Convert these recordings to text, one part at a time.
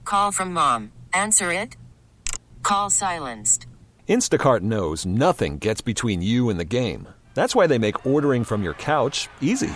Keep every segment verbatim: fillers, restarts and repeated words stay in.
Call from mom. Answer it. Call silenced. Instacart knows nothing gets between you and the game. That's why they make ordering from your couch easy.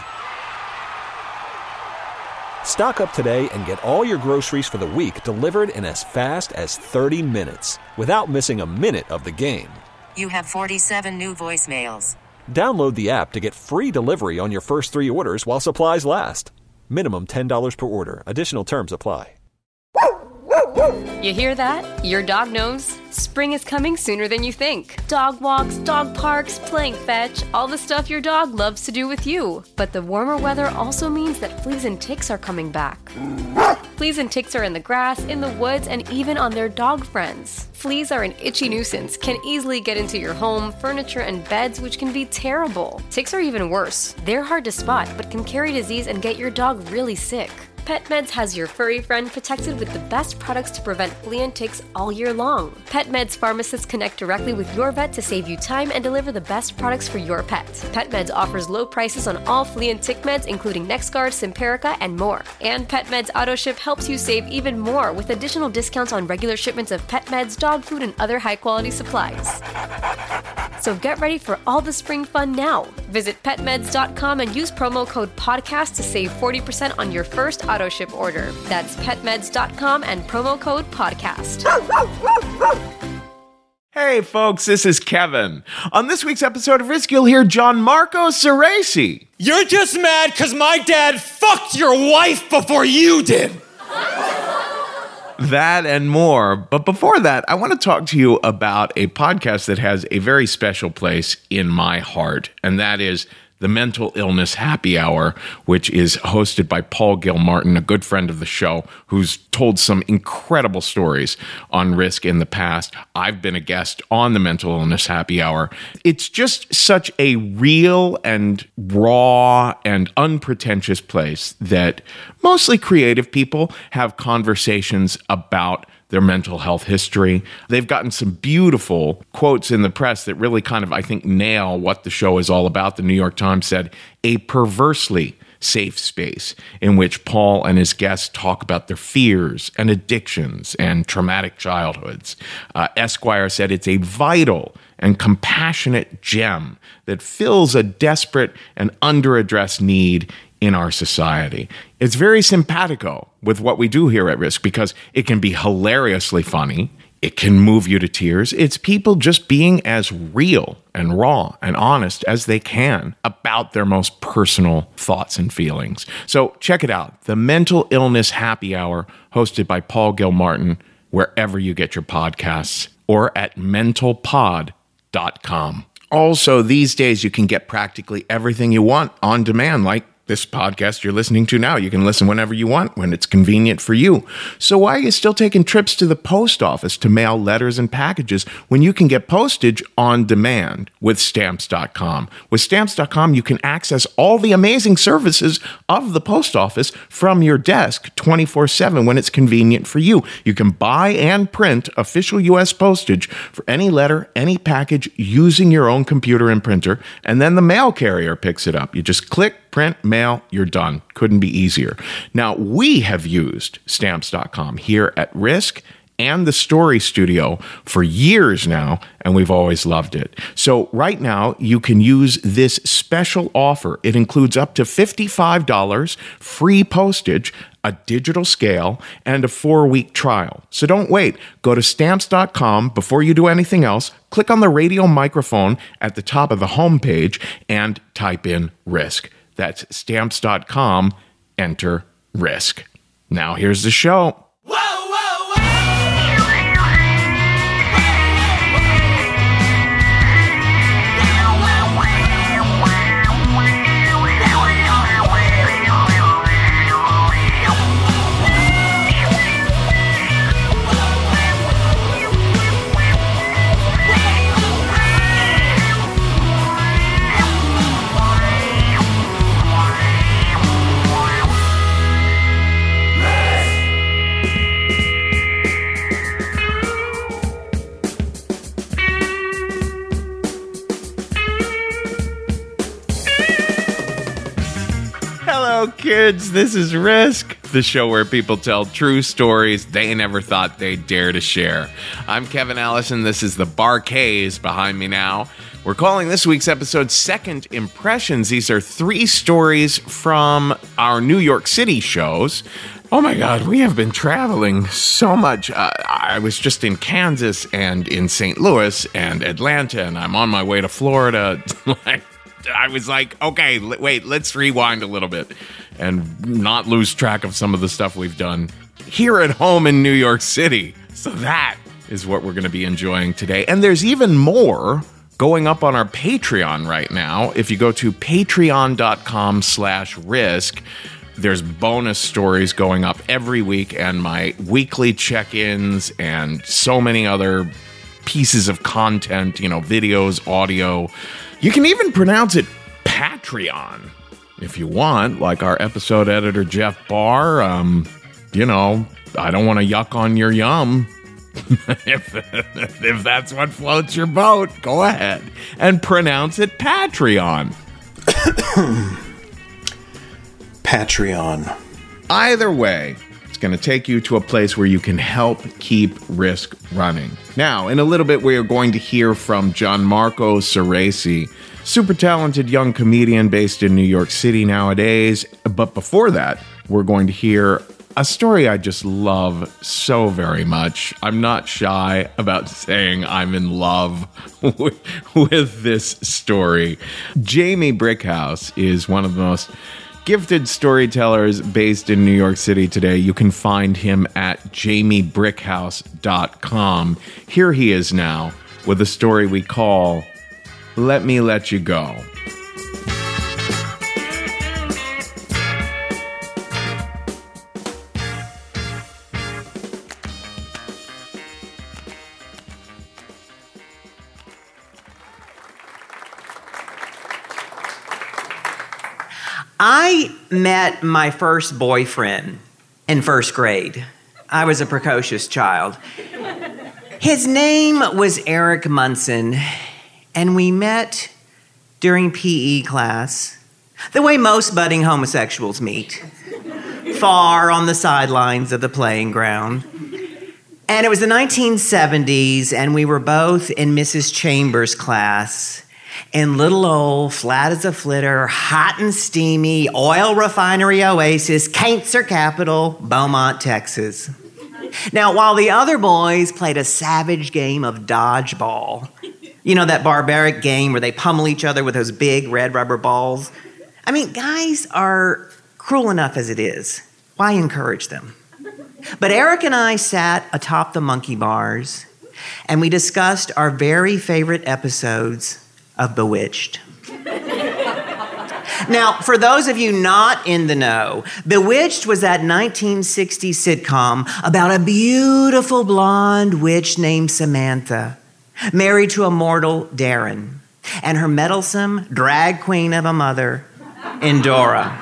Stock up today and get all your groceries for the week delivered in as fast as thirty minutes without missing a minute of the game. You have forty-seven new voicemails. Download the app to get free delivery on your first three orders while supplies last. Minimum ten dollars per order. Additional terms apply. You hear that? Your dog knows spring is coming sooner than you think. Dog walks, dog parks, playing fetch, all the stuff your dog loves to do with you. But the warmer weather also means that fleas and ticks are coming back. Fleas and ticks are in the grass, in the woods, and even on their dog friends. Fleas are an itchy nuisance, can easily get into your home, furniture, and beds, which can be terrible. Ticks are even worse. They're hard to spot, but can carry disease and get your dog really sick. PetMeds has your furry friend protected with the best products to prevent flea and ticks all year long. PetMeds pharmacists connect directly with your vet to save you time and deliver the best products for your pet. PetMeds offers low prices on all flea and tick meds, including NexGard, Simparica, and more. And PetMeds AutoShip helps you save even more with additional discounts on regular shipments of pet meds, dog food, and other high-quality supplies. So get ready for all the spring fun now. Visit pet meds dot com and use promo code podcast to save forty percent on your first auto ship order. That's pet meds dot com and promo code podcast. Hey folks, this is Kevin. On this week's episode of Risk, you'll hear Gianmarco Ceresi. You're just mad because my dad fucked your wife before you did. That and more. But before that, I want to talk to you about a podcast that has a very special place in my heart, and that is the Mental Illness Happy Hour, which is hosted by Paul Gilmartin, a good friend of the show, who's told some incredible stories on Risk in the past. I've been a guest on the Mental Illness Happy Hour. It's just such a real and raw and unpretentious place that mostly creative people have conversations about their mental health history. They've gotten some beautiful quotes in the press that really kind of, I think, nail what the show is all about. The New York Times said, a perversely safe space in which Paul and his guests talk about their fears and addictions and traumatic childhoods. Uh, Esquire said it's a vital and compassionate gem that fills a desperate and underaddressed need in our society. It's very simpatico with what we do here at Risk because it can be hilariously funny. It can move you to tears. It's people just being as real and raw and honest as they can about their most personal thoughts and feelings. So check it out. The Mental Illness Happy Hour, hosted by Paul Gilmartin, wherever you get your podcasts, or at mental pod dot com. Also, these days you can get practically everything you want on demand, like this podcast you're listening to now. You can listen whenever you want, when it's convenient for you. So why are you still taking trips to the post office to mail letters and packages when you can get postage on demand with Stamps dot com? With Stamps dot com, you can access all the amazing services of the post office from your desk twenty-four seven when it's convenient for you. You can buy and print official U S postage for any letter, any package using your own computer and printer, and then the mail carrier picks it up. You just click, print, mail, you're done. Couldn't be easier. Now, we have used Stamps dot com here at Risk and the Story Studio for years now, and we've always loved it. So right now, you can use this special offer. It includes up to fifty-five dollars free postage, a digital scale, and a four-week trial. So don't wait. Go to Stamps dot com before you do anything else. Click on the radio microphone at the top of the homepage and type in Risk. That's Stamps dot com. Enter Risk. Now here's the show. Whoa, whoa, whoa! kids. This is Risk, the show where people tell true stories they never thought they'd dare to share. I'm Kevin Allison. This is the Bar-Kays behind me now. We're calling this week's episode Second Impressions. These are three stories from our New York City shows. Oh my God, we have been traveling so much. Uh, I was just in Kansas and in Saint Louis and Atlanta, and I'm on my way to Florida. Like, I was like, okay, l- wait, let's rewind a little bit and not lose track of some of the stuff we've done here at home in New York City. So that is what we're going to be enjoying today. And there's even more going up on our Patreon right now. If you go to patreon.com slash risk, there's bonus stories going up every week and my weekly check-ins and so many other pieces of content, you know, videos, audio. You can even pronounce it Patreon if you want, like our episode editor, Jeff Barr. Um, you know, I don't want to yuck on your yum. if, if that's what floats your boat, go ahead and pronounce it Patreon. Patreon. Either way, it's going to take you to a place where you can help keep Risk running. Now, in a little bit, we are going to hear from Gianmarco Ceresi, super talented young comedian based in New York City nowadays. But before that, we're going to hear a story I just love so very much. I'm not shy about saying I'm in love with, with this story. Jamie Brickhouse is one of the most gifted storytellers based in New York City today. You can find him at jamie brickhouse dot com. Here he is now with a story we call Let Me Let You Go. I met my first boyfriend in first grade. I was a precocious child. His name was Eric Munson, and we met during P E class, the way most budding homosexuals meet, far on the sidelines of the playing ground. And it was the nineteen seventies, and we were both in Missus Chambers' class in little old, flat as a flitter, hot and steamy, oil refinery oasis, Cancer capital, Beaumont, Texas. Now, while the other boys played a savage game of dodgeball, you know, that barbaric game where they pummel each other with those big red rubber balls. I mean, guys are cruel enough as it is. Why encourage them? But Eric and I sat atop the monkey bars, and we discussed our very favorite episodes of Bewitched. Now, for those of you not in the know, Bewitched was that nineteen sixties sitcom about a beautiful blonde witch named Samantha, married to a mortal Darren, and her meddlesome drag queen of a mother, Endora.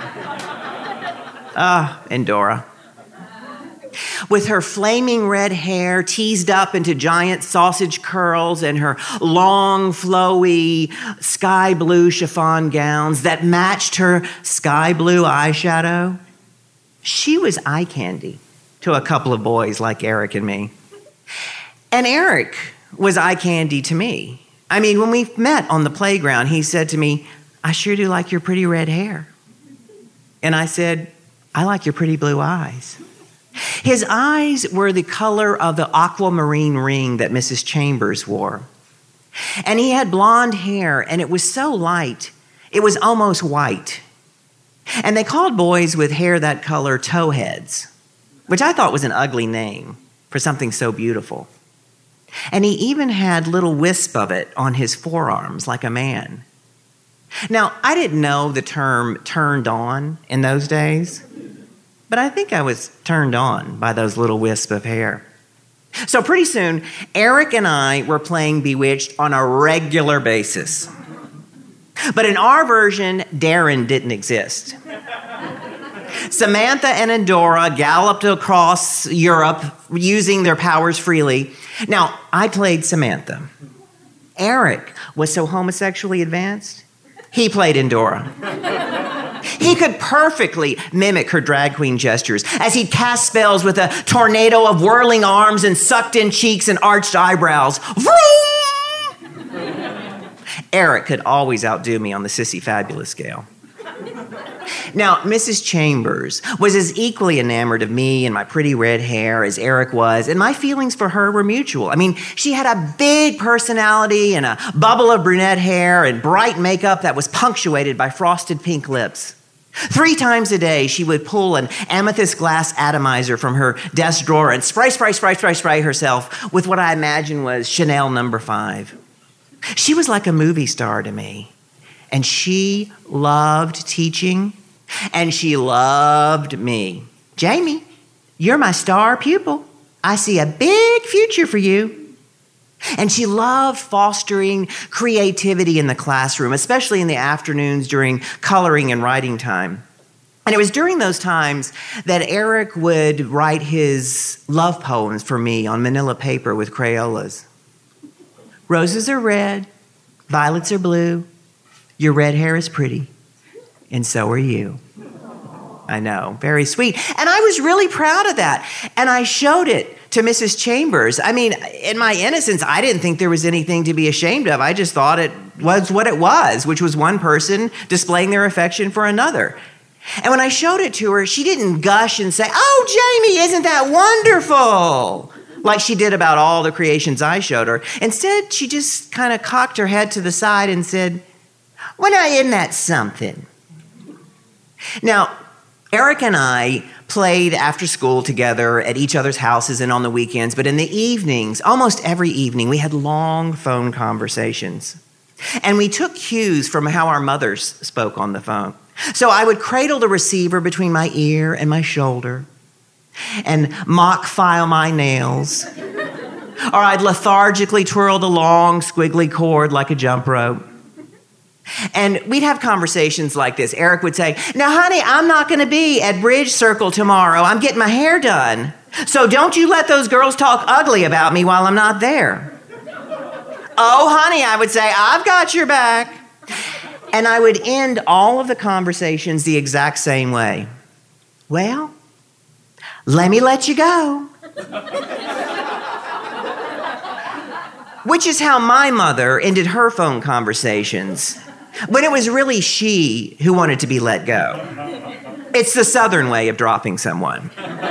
Ah, Endora. With her flaming red hair teased up into giant sausage curls and her long, flowy, sky blue chiffon gowns that matched her sky blue eyeshadow, she was eye candy to a couple of boys like Eric and me. And Eric was eye candy to me. I mean, when we met on the playground, he said to me, "I sure do like your pretty red hair." And I said, "I like your pretty blue eyes." His eyes were the color of the aquamarine ring that Missus Chambers wore. And he had blonde hair, and it was so light, it was almost white. And they called boys with hair that color towheads, which I thought was an ugly name for something so beautiful. And he even had little wisp of it on his forearms like a man. Now, I didn't know the term turned on in those days, but I think I was turned on by those little wisps of hair. So pretty soon, Eric and I were playing Bewitched on a regular basis. But in our version, Darren didn't exist. Samantha and Endora galloped across Europe using their powers freely. Now, I played Samantha. Eric was so homosexually advanced, he played Endora. He could perfectly mimic her drag queen gestures as he'd cast spells with a tornado of whirling arms and sucked-in cheeks and arched eyebrows. Vroom! Eric could always outdo me on the Sissy Fabulous scale. Now, Missus Chambers was as equally enamored of me and my pretty red hair as Eric was, and my feelings for her were mutual. I mean, she had a big personality and a bubble of brunette hair and bright makeup that was punctuated by frosted pink lips. Three times a day, she would pull an amethyst glass atomizer from her desk drawer and spray, spray, spray, spray, spray herself with what I imagine was Chanel number five. She was like a movie star to me, and she loved teaching. And she loved me. Jamie, you're my star pupil. I see a big future for you. And she loved fostering creativity in the classroom, especially in the afternoons during coloring and writing time. And it was during those times that Eric would write his love poems for me on manila paper with Crayolas. Roses are red, violets are blue, your red hair is pretty, and so are you. I know, very sweet. And I was really proud of that. And I showed it to Missus Chambers. I mean, in my innocence, I didn't think there was anything to be ashamed of. I just thought it was what it was, which was one person displaying their affection for another. And when I showed it to her, she didn't gush and say, "Oh, Jamie, isn't that wonderful?" like she did about all the creations I showed her. Instead, she just kind of cocked her head to the side and said, "Well, now, isn't that something?" Now, Eric and I played after school together at each other's houses and on the weekends, but in the evenings, almost every evening, we had long phone conversations. And we took cues from how our mothers spoke on the phone. So I would cradle the receiver between my ear and my shoulder and mock file my nails. Or I'd lethargically twirl the long, squiggly cord like a jump rope. And we'd have conversations like this. Eric would say, "Now, honey, I'm not going to be at Bridge Circle tomorrow. I'm getting my hair done. So don't you let those girls talk ugly about me while I'm not there." "Oh, honey," I would say, "I've got your back." And I would end all of the conversations the exact same way. "Well, let me let you go." Which is how my mother ended her phone conversations, when it was really she who wanted to be let go. It's the Southern way of dropping someone.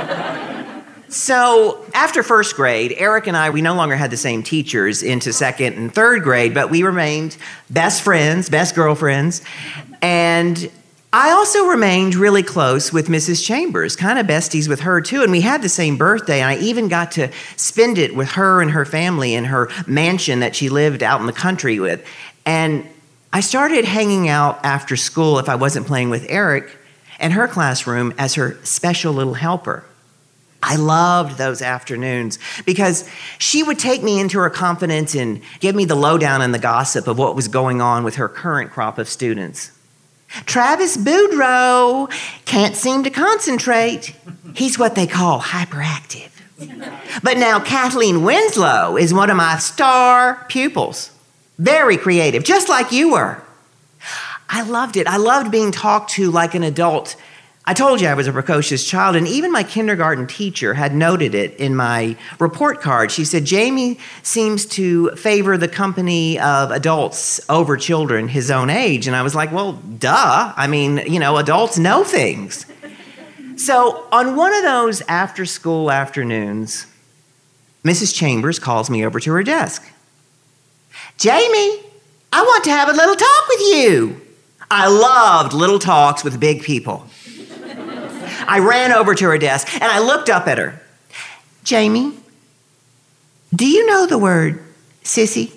So after first grade, Eric and I, we no longer had the same teachers into second and third grade, but we remained best friends, best girlfriends. And I also remained really close with Missus Chambers, kind of besties with her too. And we had the same birthday, and I even got to spend it with her and her family in her mansion that she lived out in the country with. And I started hanging out after school, if I wasn't playing with Eric, in her classroom as her special little helper. I loved those afternoons because she would take me into her confidence and give me the lowdown and the gossip of what was going on with her current crop of students. "Travis Boudreaux can't seem to concentrate. He's what they call hyperactive. But now Kathleen Winslow is one of my star pupils. Very creative, just like you were." I loved it. I loved being talked to like an adult. I told you I was a precocious child, and even my kindergarten teacher had noted it in my report card. She said, "Jamie seems to favor the company of adults over children his own age." And I was like, well, duh. I mean, you know, adults know things. So on one of those after-school afternoons, Missus Chambers calls me over to her desk. "Jamie, I want to have a little talk with you." I loved little talks with big people. I ran over to her desk and I looked up at her. "Jamie, do you know the word sissy?"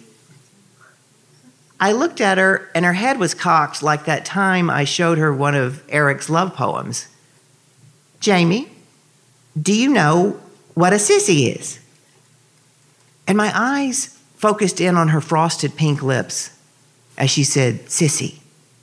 I looked at her and her head was cocked like that time I showed her one of Eric's love poems. "Jamie, do you know what a sissy is?" And my eyes focused in on her frosted pink lips as she said, "Sissy."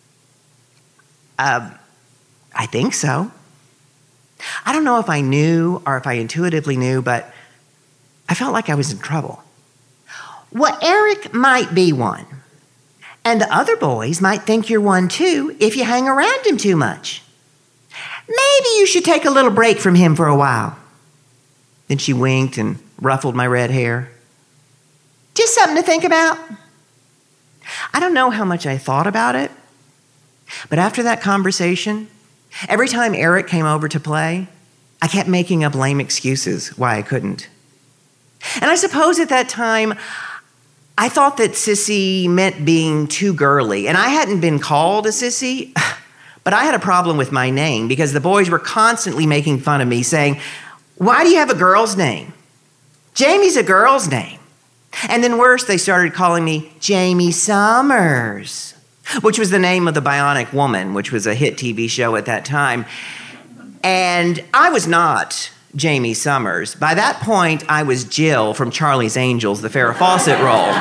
Uh, I think so. I don't know if I knew or if I intuitively knew, but I felt like I was in trouble. Well, Eric might be one. And the other boys might think you're one too if you hang around him too much. Maybe you should take a little break from him for a while." Then she winked and ruffled my red hair. "Just something to think about." I don't know how much I thought about it, but after that conversation, every time Eric came over to play, I kept making up lame excuses why I couldn't. And I suppose at that time, I thought that sissy meant being too girly, and I hadn't been called a sissy, but I had a problem with my name because the boys were constantly making fun of me, saying, "Why do you have a girl's name? Jamie's a girl's name." And then worse, they started calling me Jamie Summers, which was the name of the Bionic Woman, which was a hit T V show at that time. And I was not Jamie Summers. By that point, I was Jill from Charlie's Angels, the Farrah Fawcett role.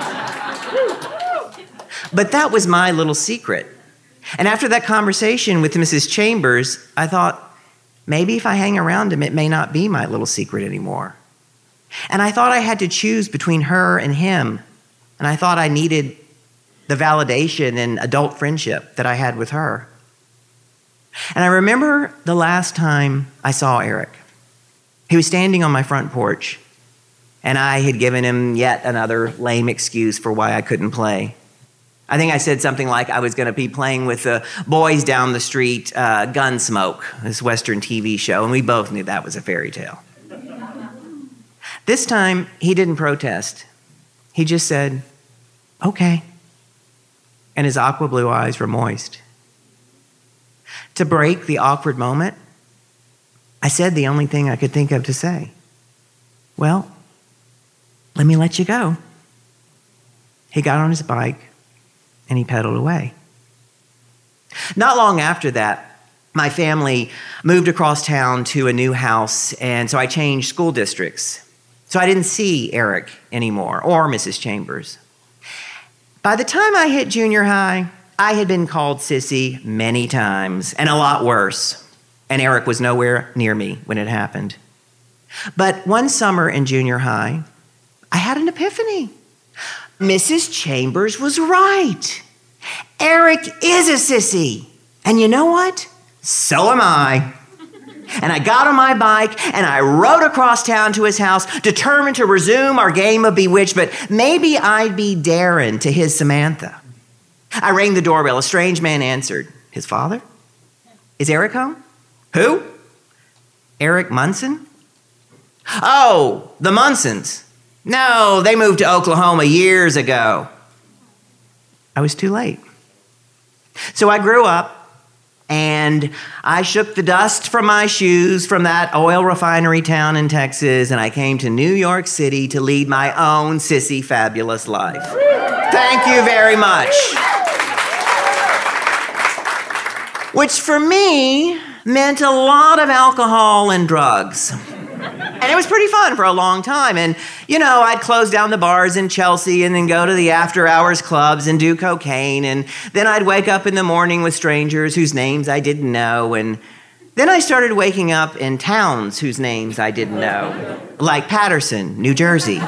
But that was my little secret. And after that conversation with Missus Chambers, I thought, maybe if I hang around him, it may not be my little secret anymore. And I thought I had to choose between her and him. And I thought I needed the validation and adult friendship that I had with her. And I remember the last time I saw Eric. He was standing on my front porch, and I had given him yet another lame excuse for why I couldn't play. I think I said something like I was going to be playing with the boys down the street, uh, Gunsmoke, this Western T V show, and we both knew that was a fairy tale. This time, he didn't protest. He just said, "Okay." And his aqua blue eyes were moist. To break the awkward moment, I said the only thing I could think of to say. "Well, let me let you go." He got on his bike and he pedaled away. Not long after that, my family moved across town to a new house, and so I changed school districts. So I didn't see Eric anymore, or Missus Chambers. By the time I hit junior high, I had been called sissy many times, and a lot worse. And Eric was nowhere near me when it happened. But one summer in junior high, I had an epiphany. Missus Chambers was right. Eric is a sissy. And you know what? So am I. And I got on my bike and I rode across town to his house, determined to resume our game of Bewitched, but maybe I'd be Darren to his Samantha. I rang the doorbell. A strange man answered. His father? "Is Eric home?" "Who?" "Eric Munson?" "Oh, the Munsons. No, they moved to Oklahoma years ago." I was too late. So I grew up, and I shook the dust from my shoes from that oil refinery town in Texas, and I came to New York City to lead my own sissy fabulous life. Thank you very much. Which for me meant a lot of alcohol and drugs. And it was pretty fun for a long time. And, you know, I'd close down the bars in Chelsea and then go to the after-hours clubs and do cocaine. And then I'd wake up in the morning with strangers whose names I didn't know. And then I started waking up in towns whose names I didn't know, like Patterson, New Jersey.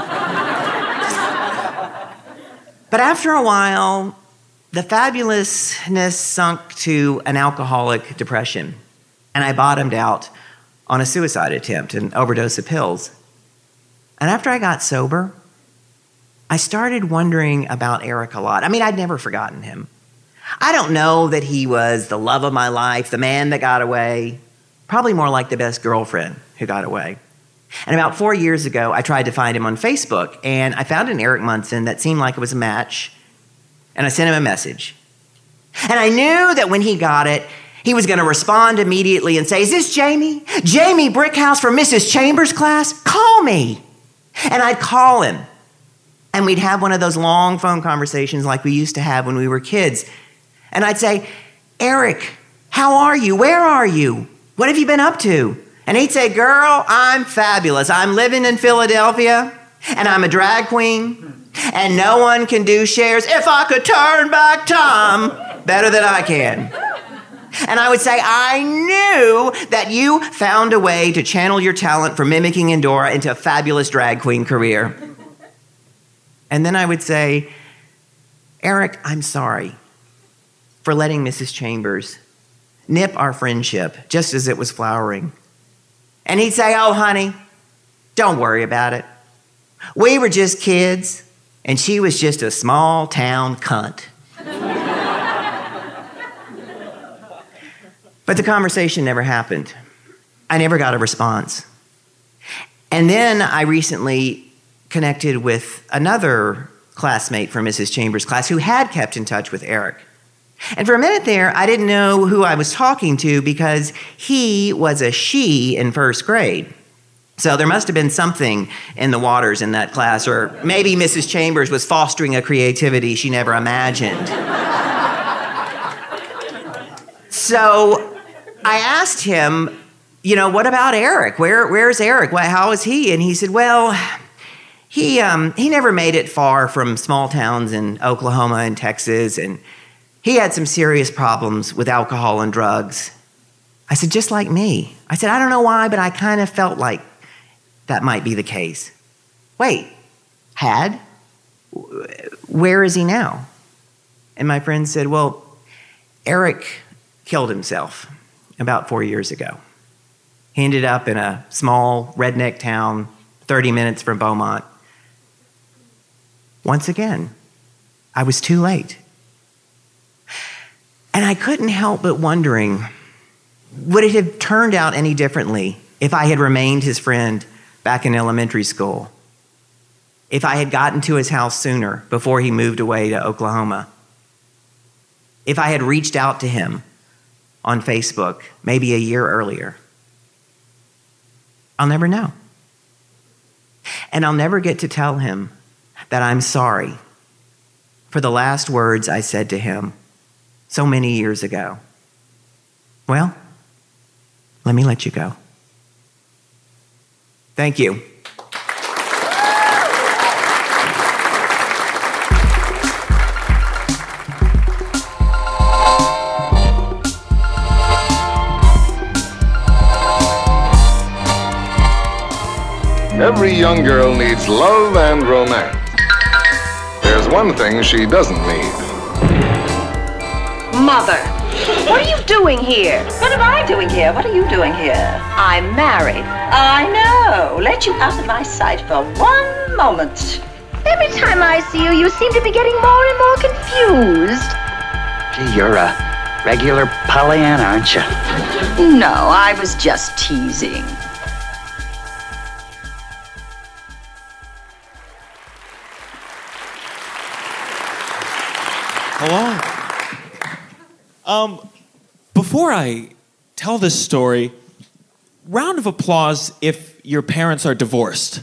But after a while, the fabulousness sunk to an alcoholic depression. And I bottomed out on a suicide attempt, an overdose of pills. And after I got sober, I started wondering about Eric a lot. I mean, I'd never forgotten him. I don't know that he was the love of my life, the man that got away, probably more like the best girlfriend who got away. And about four years ago, I tried to find him on Facebook, and I found an Eric Munson that seemed like it was a match, and I sent him a message. And I knew that when he got it, he was going to respond immediately and say, "Is this Jamie? Jamie Brickhouse from Missus Chambers' class? Call me." And I'd call him. And we'd have one of those long phone conversations like we used to have when we were kids. And I'd say, "Eric, how are you? Where are you? What have you been up to?" And he'd say, "Girl, I'm fabulous. I'm living in Philadelphia, and I'm a drag queen, and no one can do shares if I could turn back time better than I can." And I would say, "I knew that you found a way to channel your talent for mimicking Endora into a fabulous drag queen career." And then I would say, Eric, I'm sorry for letting Missus Chambers nip our friendship just as it was flowering. And he'd say, oh, honey, don't worry about it. We were just kids, and she was just a small town cunt. But the conversation never happened. I never got a response. And then I recently connected with another classmate from Missus Chambers' class who had kept in touch with Eric. And for a minute there, I didn't know who I was talking to because he was a she in first grade. So there must have been something in the waters in that class, or maybe Missus Chambers was fostering a creativity she never imagined. So I asked him, you know, what about Eric? Where, where's Eric? How is he? And he said, well, he, um, he never made it far from small towns in Oklahoma and Texas, and he had some serious problems with alcohol and drugs. I said, just like me. I said, I don't know why, but I kind of felt like that might be the case. Wait, had? Where is he now? And my friend said, well, Eric killed himself about four years ago. He ended up in a small redneck town, thirty minutes from Beaumont. Once again, I was too late. And I couldn't help but wondering, would it have turned out any differently if I had remained his friend back in elementary school? If I had gotten to his house sooner before he moved away to Oklahoma? If I had reached out to him on Facebook maybe a year earlier? I'll never know. And I'll never get to tell him that I'm sorry for the last words I said to him so many years ago. Well, let me let you go. Thank you. Every young girl needs love and romance. There's one thing she doesn't need. Mother, what are you doing here? What am I doing here? What are you doing here? I'm married. I know. Let you out of my sight for one moment. Every time I see you, you seem to be getting more and more confused. Gee, you're a regular Pollyanna, aren't you? No, I was just teasing. Hello. Um, before I tell this story, round of applause if your parents are divorced.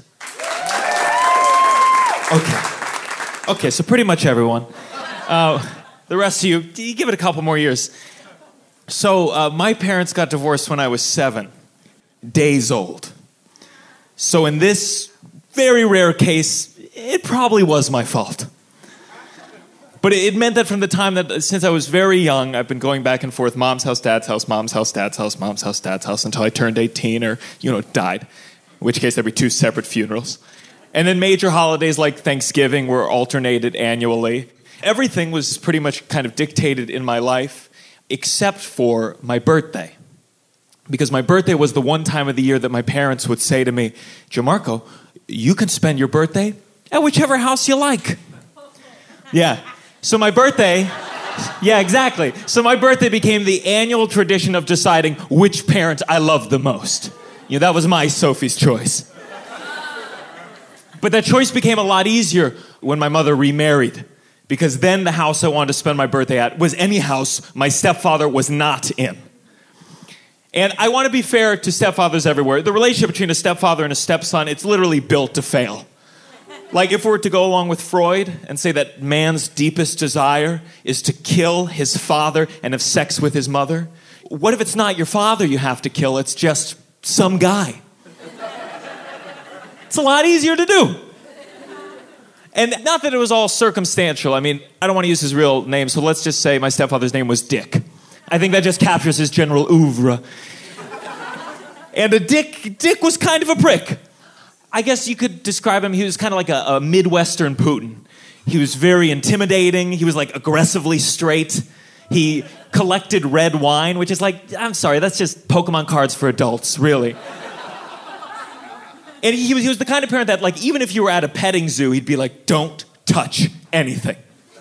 Okay. Okay, so pretty much everyone. Uh, the rest of you, you give it a couple more years. So uh, my parents got divorced when I was seven, days old. So in this very rare case, it probably was my fault. But it meant that from the time that, since I was very young, I've been going back and forth, mom's house, dad's house, mom's house, dad's house, mom's house, dad's house, until I turned eighteen or, you know, died. In which case, there'd be two separate funerals. And then major holidays like Thanksgiving were alternated annually. Everything was pretty much kind of dictated in my life, except for my birthday. Because my birthday was the one time of the year that my parents would say to me, Gianmarco, you can spend your birthday at whichever house you like. Yeah. So my birthday, yeah, exactly. So my birthday became the annual tradition of deciding which parent I loved the most. You know, that was my Sophie's choice. But that choice became a lot easier when my mother remarried, because then the house I wanted to spend my birthday at was any house my stepfather was not in. And I want to be fair to stepfathers everywhere. The relationship between a stepfather and a stepson, it's literally built to fail. Like if we were to go along with Freud and say that man's deepest desire is to kill his father and have sex with his mother, what if it's not your father you have to kill, it's just some guy? It's a lot easier to do. And not that it was all circumstantial. I mean, I don't want to use his real name, so let's just say my stepfather's name was Dick. I think that just captures his general oeuvre. And a Dick, Dick was kind of a prick. I guess you could describe him, he was kind of like a, a Midwestern Putin. He was very intimidating. He was like aggressively straight. He collected red wine, which is like, I'm sorry, that's just Pokemon cards for adults, really. And he was, he was the kind of parent that, like, even if you were at a petting zoo, he'd be like, don't touch anything.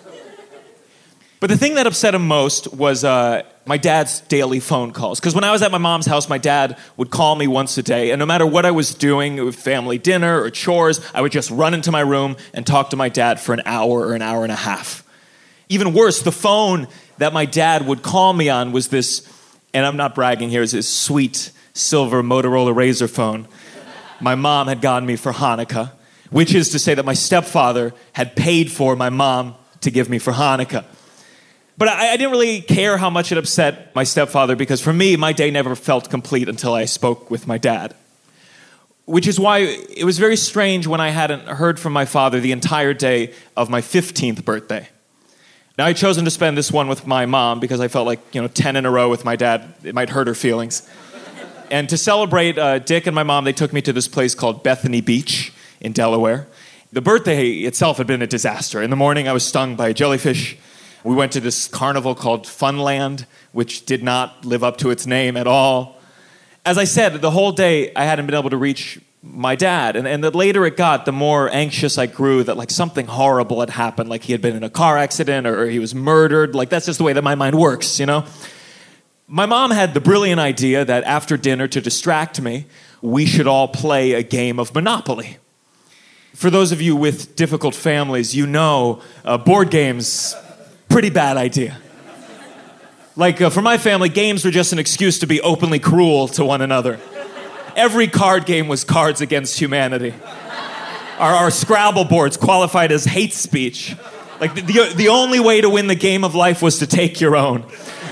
But the thing that upset him most was uh, my dad's daily phone calls. Because when I was at my mom's house, my dad would call me once a day, and no matter what I was doing, family dinner or chores, I would just run into my room and talk to my dad for an hour or an hour and a half. Even worse, the phone that my dad would call me on was this, and I'm not bragging here, is this sweet silver Motorola Razr phone my mom had gotten me for Hanukkah, which is to say that my stepfather had paid for my mom to give me for Hanukkah. But I, I didn't really care how much it upset my stepfather, because for me, my day never felt complete until I spoke with my dad. Which is why it was very strange when I hadn't heard from my father the entire day of my fifteenth birthday. Now, I had chosen to spend this one with my mom because I felt like, you know, ten in a row with my dad, it might hurt her feelings. And to celebrate, uh, Dick and my mom, they took me to this place called Bethany Beach in Delaware. The birthday itself had been a disaster. In the morning, I was stung by a jellyfish. We went to this carnival called Funland, which did not live up to its name at all. As I said, the whole day, I hadn't been able to reach my dad. And, and the later it got, the more anxious I grew that, like, something horrible had happened, like he had been in a car accident or, or he was murdered. Like, that's just the way that my mind works, you know? My mom had the brilliant idea that after dinner, to distract me, we should all play a game of Monopoly. For those of you with difficult families, you know uh, board games, pretty bad idea. Like, uh, for my family, games were just an excuse to be openly cruel to one another. Every card game was Cards Against Humanity. Our, our Scrabble boards qualified as hate speech. Like, the, the, the only way to win the game of life was to take your own.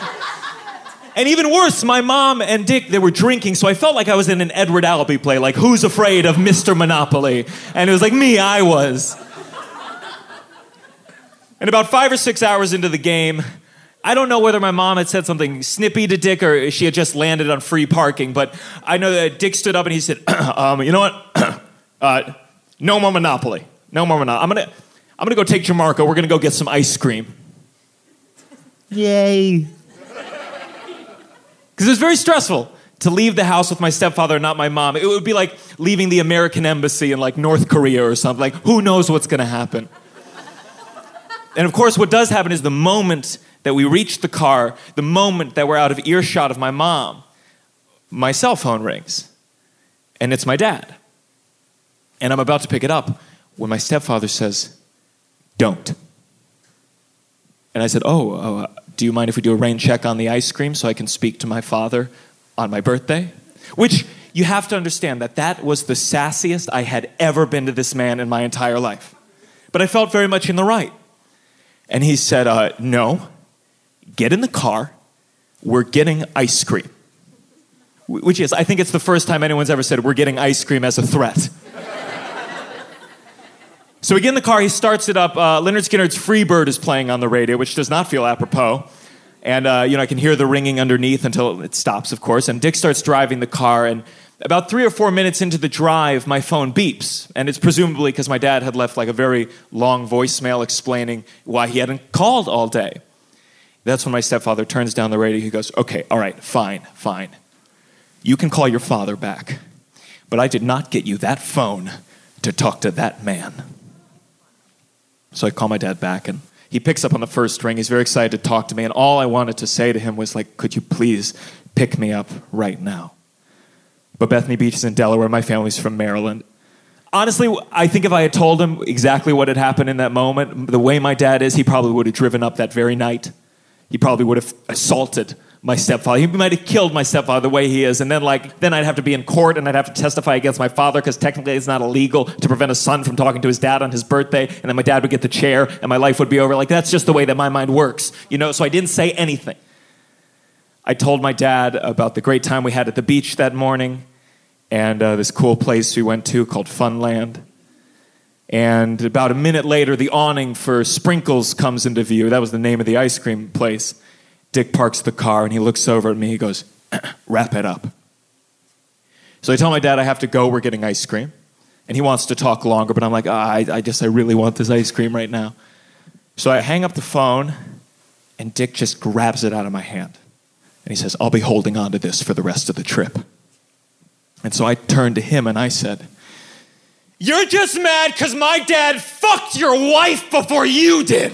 And even worse, my mom and Dick, they were drinking, so I felt like I was in an Edward Albee play, like, who's afraid of Mister Monopoly? And it was like, me, I was. And about five or six hours into the game, I don't know whether my mom had said something snippy to Dick or she had just landed on free parking, but I know that Dick stood up and he said, um, you know what? uh, no more Monopoly. No more Monopoly. I'm gonna, I'm gonna go take Jamarco. We're gonna go get some ice cream. Yay. Because it was very stressful to leave the house with my stepfather and not my mom. It would be like leaving the American embassy in, like, North Korea or something. Like, who knows what's going to happen? And of course, what does happen is the moment that we reach the car, the moment that we're out of earshot of my mom, my cell phone rings. And it's my dad. And I'm about to pick it up when my stepfather says, don't. And I said, oh, oh uh, do you mind if we do a rain check on the ice cream so I can speak to my father on my birthday? Which, you have to understand that that was the sassiest I had ever been to this man in my entire life. But I felt very much in the right. And he said, uh, no, get in the car, we're getting ice cream. Which is, I think it's the first time anyone's ever said, we're getting ice cream as a threat. So we get in the car, he starts it up. Uh, Lynyrd Skynyrd's Freebird is playing on the radio, which does not feel apropos. And, uh, you know, I can hear the ringing underneath until it stops, of course. And Dick starts driving the car. And about three or four minutes into the drive, my phone beeps. And it's presumably because my dad had left, like, a very long voicemail explaining why he hadn't called all day. That's when my stepfather turns down the radio. He goes, okay, all right, fine, fine. You can call your father back. But I did not get you that phone to talk to that man. So I call my dad back, and he picks up on the first ring. He's very excited to talk to me, and all I wanted to say to him was, like, could you please pick me up right now? But Bethany Beach is in Delaware. My family's from Maryland. Honestly, I think if I had told him exactly what had happened in that moment, the way my dad is, he probably would have driven up that very night. He probably would have assaulted my stepfather. He might have killed my stepfather the way he is, and then like then I'd have to be in court and I'd have to testify against my father because technically it's not illegal to prevent a son from talking to his dad on his birthday, and then my dad would get the chair and my life would be over. Like, that's just the way that my mind works, you know? So I didn't say anything. I told my dad about the great time we had at the beach that morning and uh, this cool place we went to called Funland. And about a minute later, the awning for Sprinkles comes into view. That was the name of the ice cream place. Dick parks the car, and he looks over at me. He goes, wrap it up. So I tell my dad I have to go. We're getting ice cream. And he wants to talk longer, but I'm like, ah, I, I just, I really want this ice cream right now. So I hang up the phone, and Dick just grabs it out of my hand. And he says, I'll be holding on to this for the rest of the trip. And so I turned to him and I said, you're just mad because my dad fucked your wife before you did.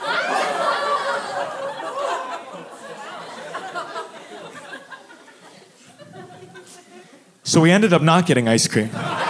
So we ended up not getting ice cream.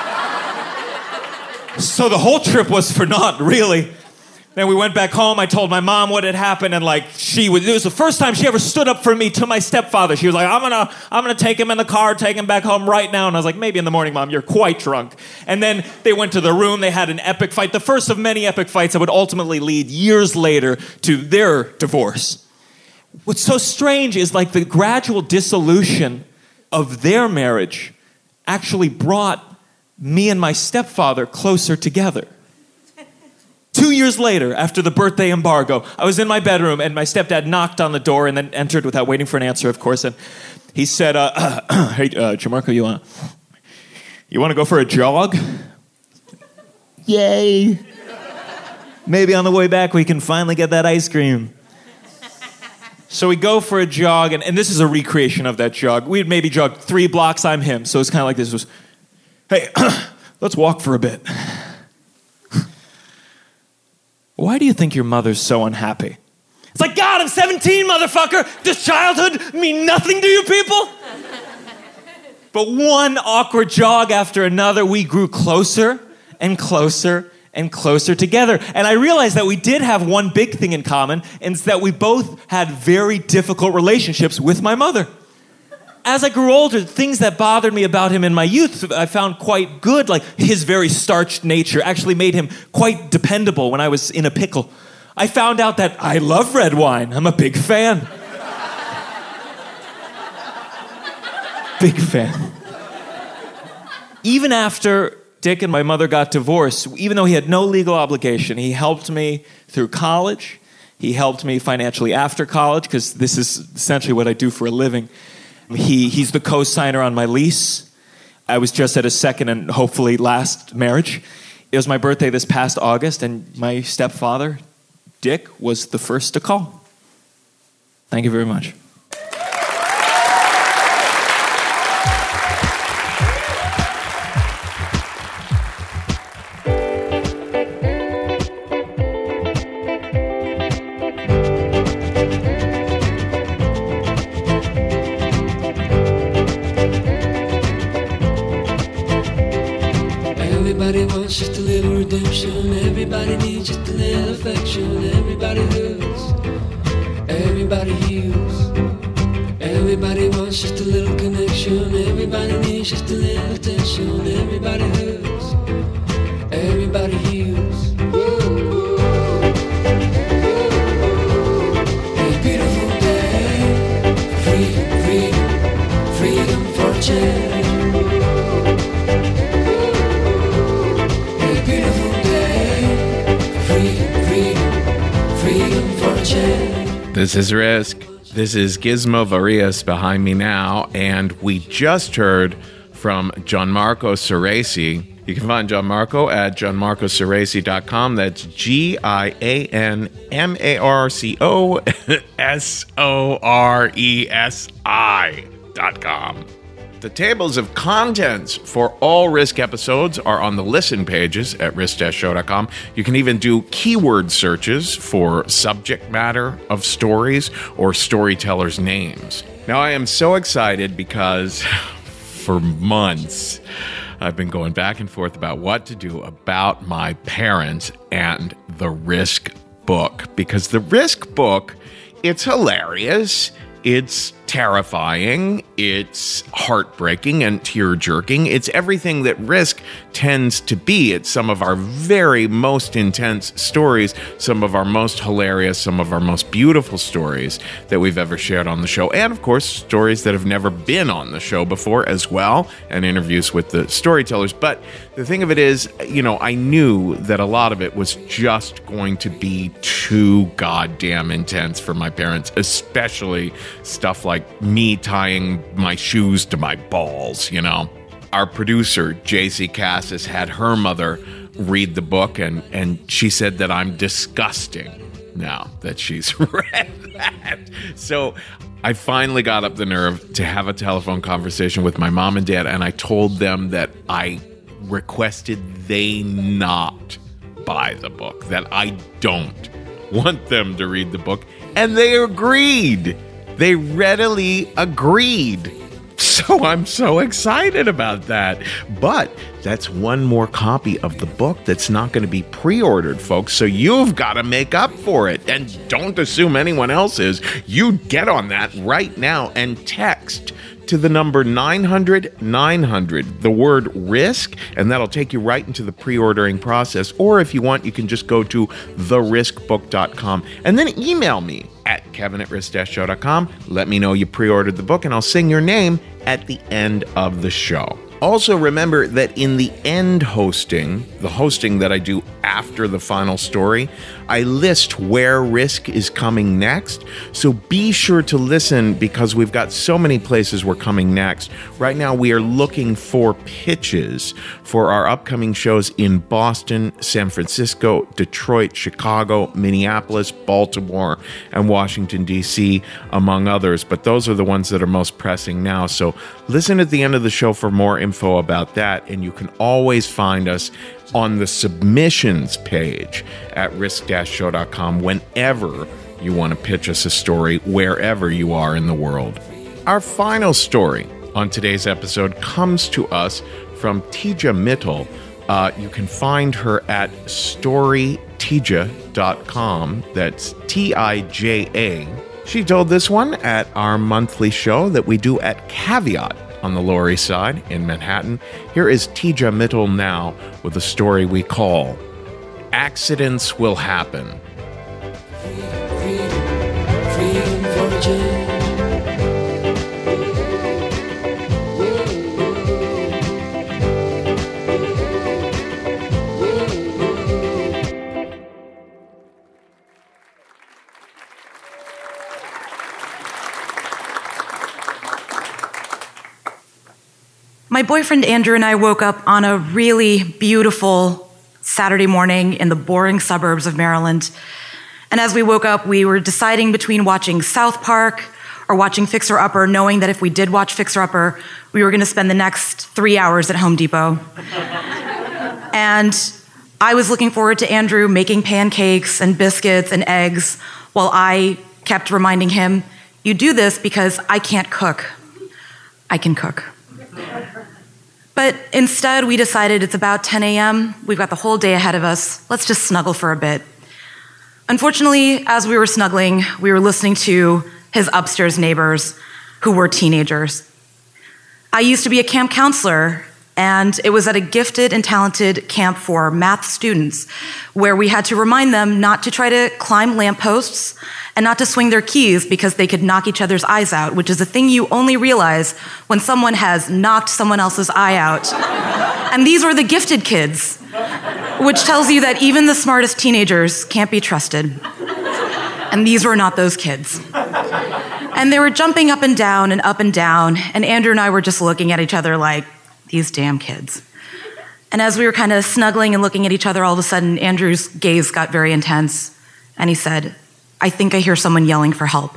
So the whole trip was for naught, really. Then we went back home. I told my mom what had happened, and like she was, it was the first time she ever stood up for me to my stepfather. She was like, I'm gonna, I'm gonna take him in the car, take him back home right now. And I was like, maybe in the morning, Mom, you're quite drunk. And then they went to the room, they had an epic fight, the first of many epic fights that would ultimately lead years later to their divorce. What's so strange is like the gradual dissolution of their marriage actually brought me and my stepfather closer together. Two years later, after the birthday embargo, I was in my bedroom and my stepdad knocked on the door and then entered without waiting for an answer, of course. And he said, uh, uh, hey, uh, Jamarco, you want you want to go for a jog? Yay. Maybe on the way back we can finally get that ice cream. So we go for a jog, and, and this is a recreation of that jog. We'd maybe jogged three blocks, I'm him. So it's kind of like this. It was, hey, let's walk for a bit. Why do you think your mother's so unhappy? It's like, God, I'm seventeen, motherfucker. Does childhood mean nothing to you people? But one awkward jog after another, we grew closer and closer and closer together. And I realized that we did have one big thing in common, and it's that we both had very difficult relationships with my mother. As I grew older, things that bothered me about him in my youth, I found quite good. Like his very starched nature actually made him quite dependable when I was in a pickle. I found out that I love red wine. I'm a big fan. Big fan. Even after Dick and my mother got divorced, even though he had no legal obligation, he helped me through college. He helped me financially after college, because this is essentially what I do for a living. He he's the co-signer on my lease. I was just at a second and hopefully last marriage. It was my birthday this past August, and my stepfather, Dick, was the first to call. Thank you very much. Everybody wants just a little redemption. Everybody needs just a little affection. Everybody hurts. Everybody heals. Everybody wants just a little connection. Everybody needs just a little attention. Everybody hurts. Everybody heals. A beautiful day. Freedom, freedom, freedom for change. This is Risk. This is Gizmo Varias behind me now, and we just heard from Gianmarco Ceresi. You can find Gianmarco at gianmarco ceresi dot com. That's G I A N M A R C O S O R E S I dot com. The tables of contents for all Risk episodes are on the listen pages at risk dash show dot com. You can even do keyword searches for subject matter of stories or storytellers' names. Now, I am so excited because for months I've been going back and forth about what to do about my parents and the Risk book. Because the Risk book, it's hilarious. It's terrifying, it's heartbreaking and tear-jerking. It's everything that Risk tends to be. It's some of our very most intense stories, some of our most hilarious, some of our most beautiful stories that we've ever shared on the show. And, of course, stories that have never been on the show before as well, and interviews with the storytellers. But the thing of it is, you know, I knew that a lot of it was just going to be too goddamn intense for my parents, especially stuff like me tying my shoes to my balls, you know. our producer, J C Cassis, had her mother read the book, and, and she said that I'm disgusting now that she's read that. So I finally got up the nerve to have a telephone conversation with my mom and dad, and I told them that I requested they not buy the book, that I don't want them to read the book, and they agreed. They readily agreed. So I'm so excited about that. But that's one more copy of the book that's not going to be pre-ordered, folks. So you've got to make up for it. And don't assume anyone else is. You get on that right now and text to the number nine hundred nine hundred, the word risk, and that'll take you right into the pre-ordering process. Or if you want, you can just go to the risk book dot com and then email me at kevin at risk dash show dot com. Let me know you pre-ordered the book, and I'll sing your name at the end of the show. Also, remember that in the end hosting, the hosting that I do after the final story, I list where Risk is coming next. So be sure to listen, because we've got so many places we're coming next. Right now, we are looking for pitches for our upcoming shows in Boston, San Francisco, Detroit, Chicago, Minneapolis, Baltimore, and Washington, D C, among others. But those are the ones that are most pressing now. So listen at the end of the show for more info about that. And you can always find us on the submissions page at risk dash show dot com whenever you want to pitch us a story, wherever you are in the world. Our final story on today's episode comes to us from Tija Mittal. Uh, you can find her at story tija dot com. That's T I J A. She told this one at our monthly show that we do at Caveat on the Lower East Side in Manhattan. Here is Tija Mittal now with a story we call Accidents Will Happen. Freedom, freedom for a change. My boyfriend Andrew and I woke up on a really beautiful Saturday morning in the boring suburbs of Maryland. And as we woke up, we were deciding between watching South Park or watching Fixer Upper, knowing that if we did watch Fixer Upper, we were going to spend the next three hours at Home Depot. And I was looking forward to Andrew making pancakes and biscuits and eggs, while I kept reminding him, you do this because I can't cook. I can cook. But instead, we decided it's about ten a.m., we've got the whole day ahead of us, let's just snuggle for a bit. Unfortunately, as we were snuggling, we were listening to his upstairs neighbors, who were teenagers. I used to be a camp counselor, and it was at a gifted and talented camp for math students, where we had to remind them not to try to climb lampposts and not to swing their keys because they could knock each other's eyes out, which is a thing you only realize when someone has knocked someone else's eye out. And these were the gifted kids, which tells you that even the smartest teenagers can't be trusted. And these were not those kids. And they were jumping up and down and up and down, and Andrew and I were just looking at each other like, these damn kids. And as we were kind of snuggling and looking at each other, all of a sudden, Andrew's gaze got very intense, and he said, I think I hear someone yelling for help.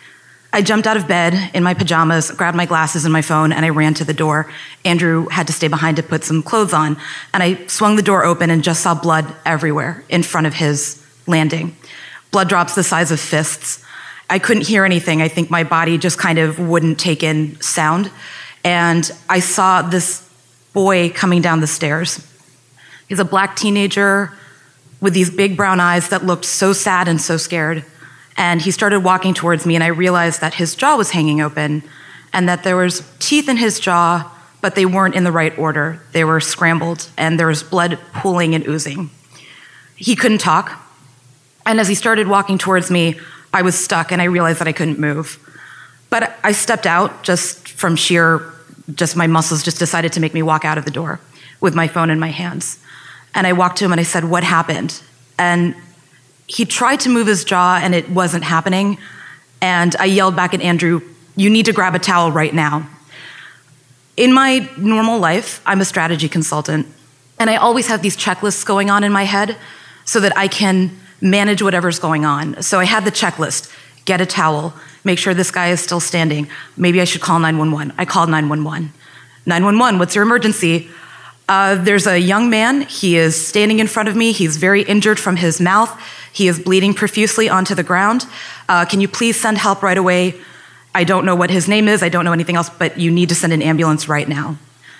I jumped out of bed in my pajamas, grabbed my glasses and my phone, and I ran to the door. Andrew had to stay behind to put some clothes on, and I swung the door open and just saw blood everywhere in front of his landing. Blood drops the size of fists. I couldn't hear anything. I think my body just kind of wouldn't take in sound. And I saw this boy coming down the stairs. He's a black teenager with these big brown eyes that looked so sad and so scared. And he started walking towards me, and I realized that his jaw was hanging open and that there was teeth in his jaw, but they weren't in the right order. They were scrambled, and there was blood pooling and oozing. He couldn't talk. And as he started walking towards me, I was stuck, and I realized that I couldn't move. But I stepped out just from sheer, just my muscles just decided to make me walk out of the door with my phone in my hands. And I walked to him and I said, what happened? And he tried to move his jaw and it wasn't happening. And I yelled back at Andrew, you need to grab a towel right now. In my normal life, I'm a strategy consultant, and I always have these checklists going on in my head so that I can manage whatever's going on. So I had the checklist: get a towel, make sure this guy is still standing. Maybe I should call nine one one. I called nine one one. nine one one, what's your emergency? Uh, there's a young man. He is standing in front of me. He's very injured from his mouth. He is bleeding profusely onto the ground. Uh, can you please send help right away? I don't know what his name is. I don't know anything else, but you need to send an ambulance right now.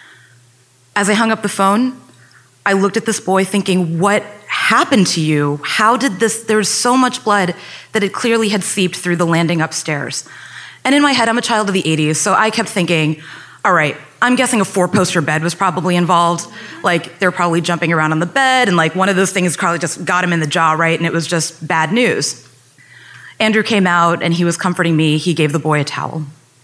As I hung up the phone, I looked at this boy thinking, what happened to you? How did this, there was so much blood that it clearly had seeped through the landing upstairs. And in my head, I'm a child of the eighties, so I kept thinking, all right, I'm guessing a four-poster bed was probably involved. Like, they're probably jumping around on the bed, and like one of those things probably just got him in the jaw, right? And it was just bad news. Andrew came out, and he was comforting me. He gave the boy a towel.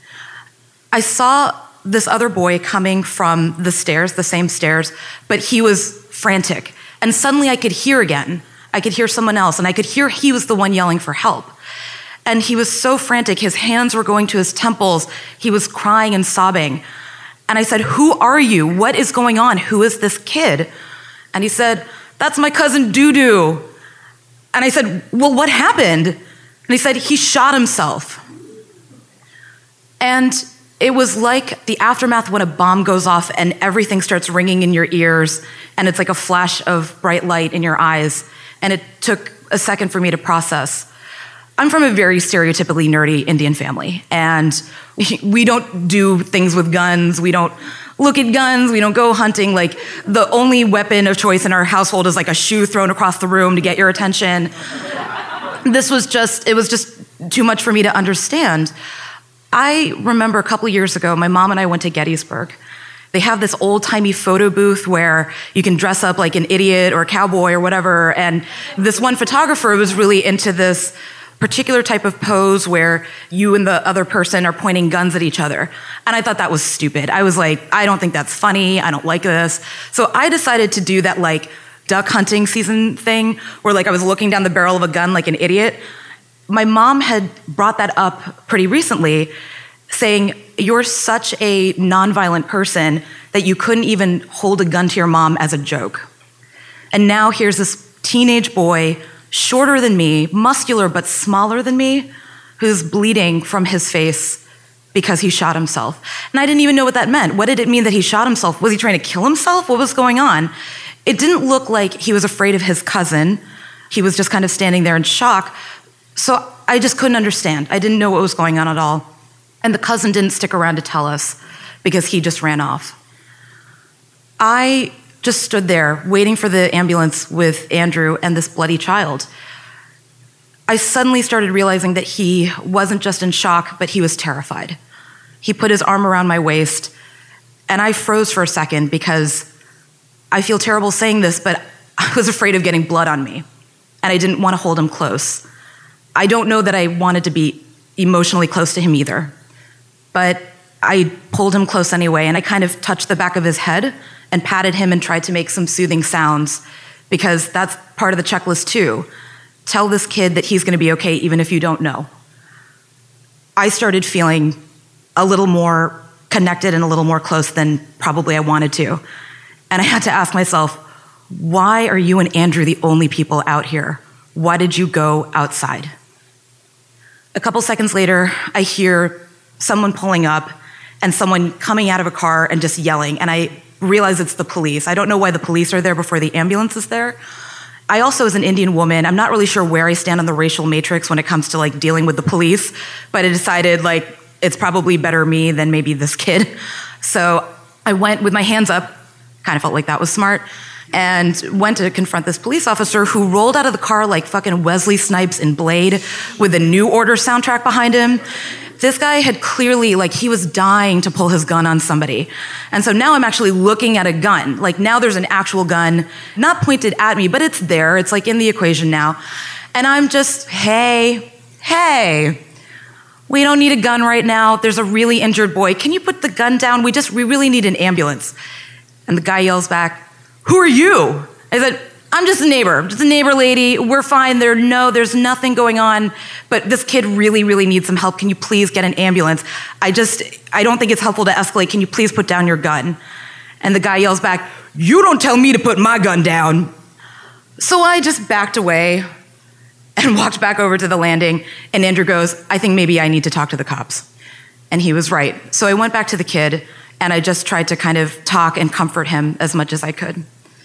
I saw this other boy coming from the stairs, the same stairs, but he was frantic. And suddenly I could hear again. I could hear someone else, and I could hear he was the one yelling for help. And he was so frantic. His hands were going to his temples. He was crying and sobbing. And I said, who are you? What is going on? Who is this kid? And he said, that's my cousin Doo-Doo. And I said, well, what happened? And he said, he shot himself. And it was like the aftermath when a bomb goes off and everything starts ringing in your ears, and it's like a flash of bright light in your eyes. And it took a second for me to process. I'm from a very stereotypically nerdy Indian family, and we don't do things with guns. We don't look at guns. We don't go hunting. Like, the only weapon of choice in our household is like a shoe thrown across the room to get your attention. This was just, it was just too much for me to understand. I remember a couple years ago, my mom and I went to Gettysburg. They have this old-timey photo booth where you can dress up like an idiot or a cowboy or whatever, and this one photographer was really into this particular type of pose where you and the other person are pointing guns at each other. And I thought that was stupid. I was like, I don't think that's funny. I don't like this. So I decided to do that like duck hunting season thing where like I was looking down the barrel of a gun like an idiot. My mom had brought that up pretty recently, saying, you're such a nonviolent person that you couldn't even hold a gun to your mom as a joke. And now here's this teenage boy, shorter than me, muscular but smaller than me, who's bleeding from his face because he shot himself. And I didn't even know what that meant. What did it mean that he shot himself? Was he trying to kill himself? What was going on? It didn't look like he was afraid of his cousin. He was just kind of standing there in shock. So I just couldn't understand. I didn't know what was going on at all. And the cousin didn't stick around to tell us because he just ran off. I just stood there waiting for the ambulance with Andrew and this bloody child. I suddenly started realizing that he wasn't just in shock, but he was terrified. He put his arm around my waist, and I froze for a second because I feel terrible saying this, but I was afraid of getting blood on me, and I didn't want to hold him close. I don't know that I wanted to be emotionally close to him either, but I pulled him close anyway, and I kind of touched the back of his head and patted him and tried to make some soothing sounds, because that's part of the checklist too. Tell this kid that he's going to be okay even if you don't know. I started feeling a little more connected and a little more close than probably I wanted to. And I had to ask myself, why are you and Andrew the only people out here? Why did you go outside? A couple seconds later, I hear someone pulling up and someone coming out of a car and just yelling, and I realize it's the police. I don't know why the police are there before the ambulance is there. I also, as an Indian woman, I'm not really sure where I stand on the racial matrix when it comes to like dealing with the police, but I decided like it's probably better me than maybe this kid. So I went with my hands up, kind of felt like that was smart, and went to confront this police officer who rolled out of the car like fucking Wesley Snipes in Blade with a New Order soundtrack behind him. This guy had clearly, like, he was dying to pull his gun on somebody. And so now I'm actually looking at a gun. Like, now there's an actual gun, not pointed at me, but it's there. It's like in the equation now. And I'm just, hey, hey, we don't need a gun right now. There's a really injured boy. Can you put the gun down? We just, we really need an ambulance. And the guy yells back, who are you? I said, I'm just a neighbor, just a neighbor lady. We're fine. There, no, there's nothing going on. But this kid really, really needs some help. Can you please get an ambulance? I just, I don't think it's helpful to escalate. Can you please put down your gun? And the guy yells back, you don't tell me to put my gun down. So I just backed away and walked back over to the landing. And Andrew goes, I think maybe I need to talk to the cops. And he was right. So I went back to the kid and I just tried to kind of talk and comfort him as much as I could.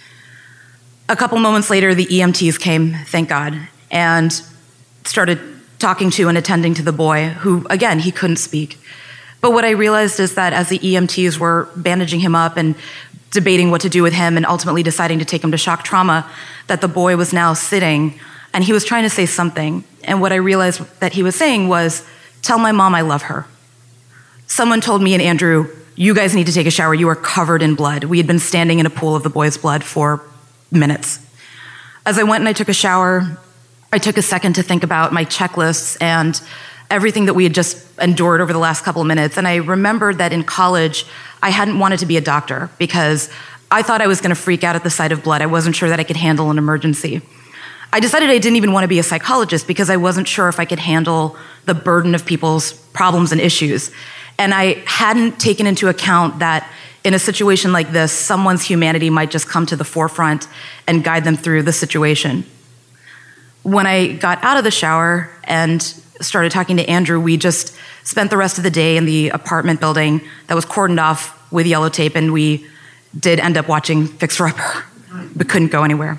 A couple moments later, the E M Ts came, thank God, and started talking to and attending to the boy, who, again, he couldn't speak. But what I realized is that as the E M Ts were bandaging him up and debating what to do with him and ultimately deciding to take him to shock trauma, that the boy was now sitting and he was trying to say something. And what I realized that he was saying was, tell my mom I love her. Someone told me and Andrew, you guys need to take a shower. You are covered in blood. We had been standing in a pool of the boy's blood for minutes. As I went and I took a shower, I took a second to think about my checklists and everything that we had just endured over the last couple of minutes. And I remembered that in college, I hadn't wanted to be a doctor because I thought I was going to freak out at the sight of blood. I wasn't sure that I could handle an emergency. I decided I didn't even want to be a psychologist because I wasn't sure if I could handle the burden of people's problems and issues. And I hadn't taken into account that in a situation like this, someone's humanity might just come to the forefront and guide them through the situation. When I got out of the shower and started talking to Andrew, we just spent the rest of the day in the apartment building that was cordoned off with yellow tape, and we did end up watching Fixer Upper, but couldn't go anywhere.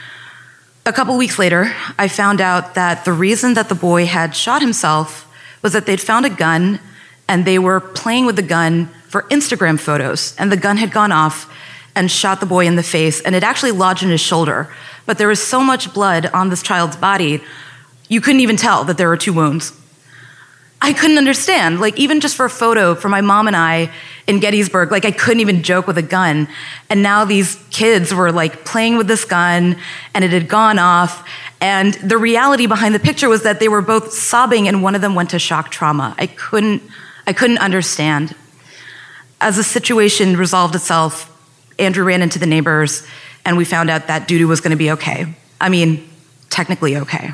A couple weeks later, I found out that the reason that the boy had shot himself was that they'd found a gun and they were playing with the gun for Instagram photos, and the gun had gone off and shot the boy in the face, and it actually lodged in his shoulder. But there was so much blood on this child's body, you couldn't even tell that there were two wounds. I couldn't understand, like even just for a photo for my mom and I in Gettysburg, like I couldn't even joke with a gun. And now these kids were like playing with this gun and it had gone off. And the reality behind the picture was that they were both sobbing and one of them went to shock trauma. I couldn't, I couldn't understand. As the situation resolved itself, Andrew ran into the neighbors and we found out that Dudu was going to be okay. I mean, technically okay.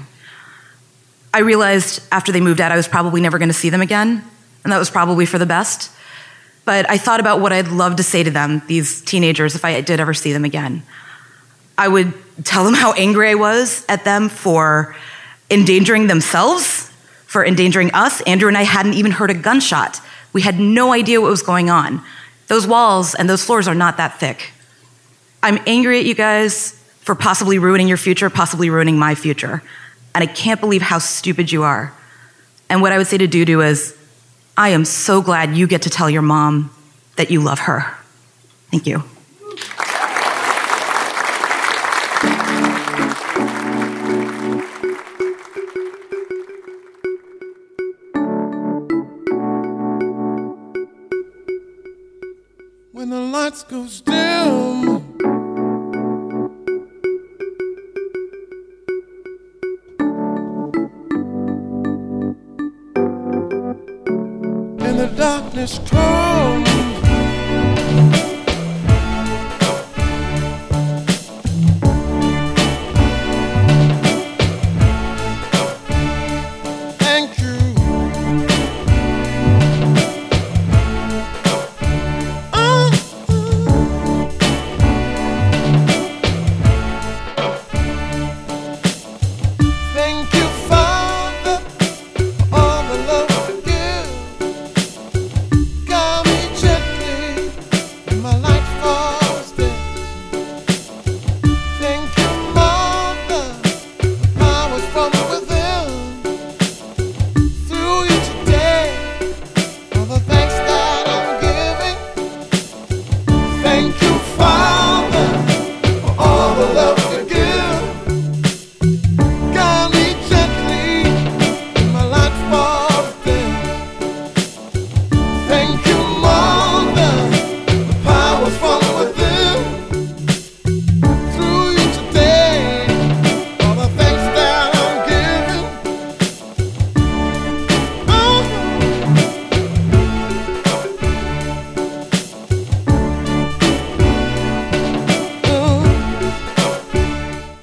I realized after they moved out, I was probably never going to see them again, and that was probably for the best. But I thought about what I'd love to say to them, these teenagers, if I did ever see them again. I would tell them how angry I was at them for endangering themselves, for endangering us. Andrew and I hadn't even heard a gunshot. We had no idea what was going on. Those walls and those floors are not that thick. I'm angry at you guys for possibly ruining your future, possibly ruining my future. And I can't believe how stupid you are. And what I would say to Dudu is, I am so glad you get to tell your mom that you love her. Thank you. When the lights goes down, and the darkness comes, thank you. Uh, Thank you, Father, for all the love you give. Guide me gently in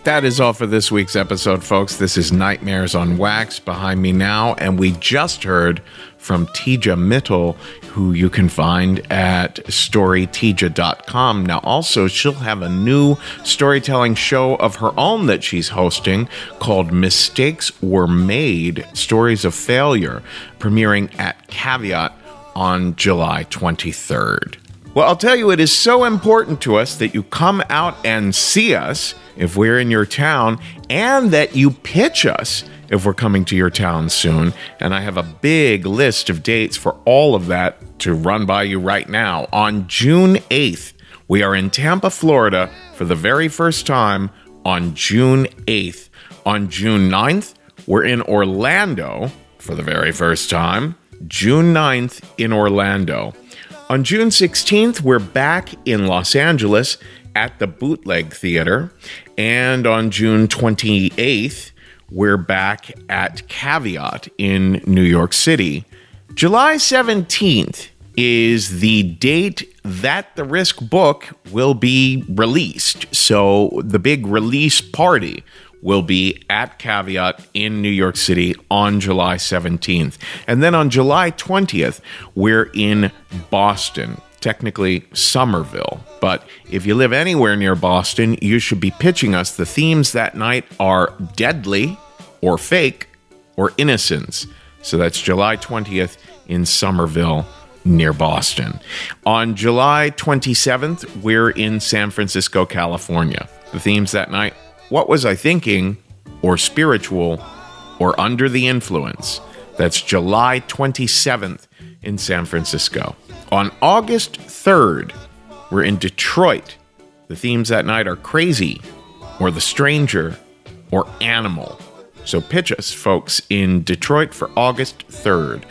That is all for this week's episode, folks. This is Nightmares on Wax behind me now, and we just heard from Tija Mittal, who you can find at story tija dot com. Now, also, she'll have a new storytelling show of her own that she's hosting called Mistakes Were Made, Stories of Failure, premiering at Caveat on July twenty-third. Well, I'll tell you, it is so important to us that you come out and see us if we're in your town, and that you pitch us if we're coming to your town soon. And I have a big list of dates for all of that to run by you right now. On June eighth, we are in Tampa, Florida for the very first time on June eighth. On June ninth, we're in Orlando for the very first time. June ninth in Orlando. On June sixteenth, we're back in Los Angeles at the Bootleg Theater. And on June twenty-eighth, we're back at Caveat in New York City. July seventeenth is the date that the Risk book will be released. So the big release party will be at Caveat in New York City on July seventeenth. And then on July twentieth, we're in Boston. Technically Somerville, but if you live anywhere near Boston, you should be pitching us. The themes that night are deadly, or fake, or innocence. So that's July twentieth in Somerville, near Boston. On July twenty-seventh, we're in San Francisco, California. The themes that night: what was I thinking, or spiritual, or under the influence. That's July twenty-seventh in San Francisco. On August third, we're in Detroit. The themes that night are crazy, or the stranger, or animal. So pitch us, folks, in Detroit for August third.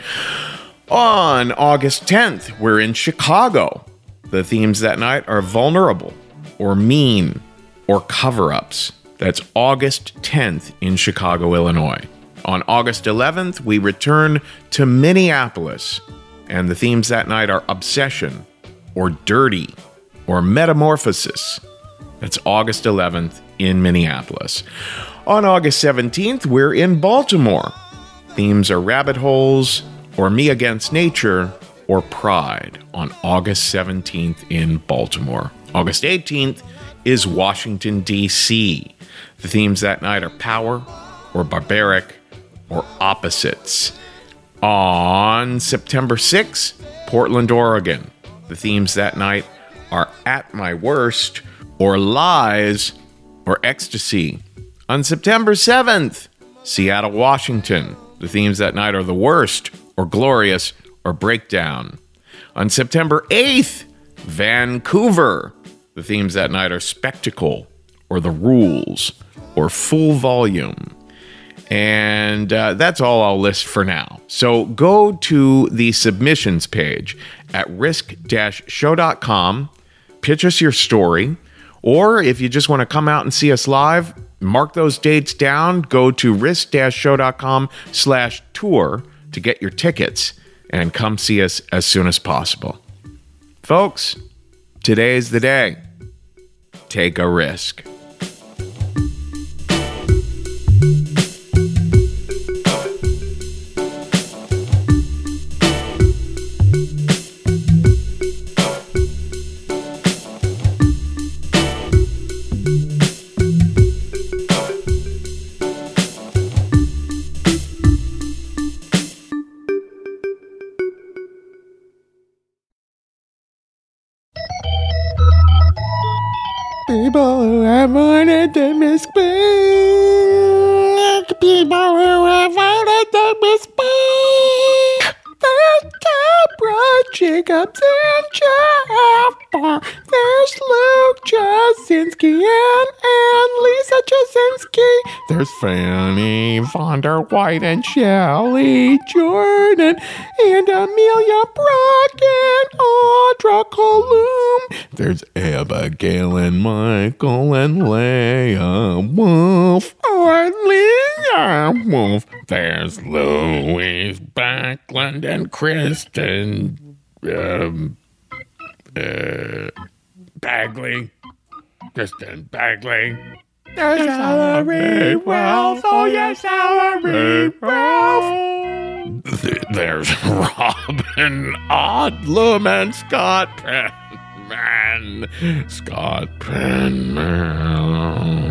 On August tenth, we're in Chicago. The themes that night are vulnerable, or mean, or cover-ups. That's August tenth in Chicago, Illinois. On August eleventh, we return to Minneapolis. And the themes that night are obsession, or dirty, or metamorphosis. That's August eleventh in Minneapolis. On August seventeenth, we're in Baltimore. Themes are rabbit holes, or me against nature, or pride on August seventeenth in Baltimore. August eighteenth is Washington, D C. The themes that night are power, or barbaric, or opposites. On September sixth, Portland, Oregon. The themes that night are at my worst, or lies, or ecstasy. On September seventh, Seattle, Washington. The themes that night are the worst, or glorious, or breakdown. On September eighth, Vancouver. The themes that night are spectacle, or the rules, or full volume. And uh, that's all I'll list for now. So go to the submissions page at risk dash show dot com, pitch us your story, or if you just want to come out and see us live, mark those dates down, go to risk dash show dot com slash tour to get your tickets and come see us as soon as possible. Folks, today's the day. Take a risk. People who have wanted the Miss Pink. People who have wanted the Miss Pink. There's Deborah Jacobs and Jeff Barr. There's Luke Jasinski and, and Lisa Jasinski. There's Fanny von der White and Shelley Jordan and Amelia Brock and Audra Colum. There's Abigail and Michael and Leah Wolf. Or Leah Wolf. There's Louise Backlund and Kristen um, uh, Bagley. Kristen Bagley. Salary wealth, oh yes, salary wealth. There's Robin Odlum and Scott Penman. Scott Penman.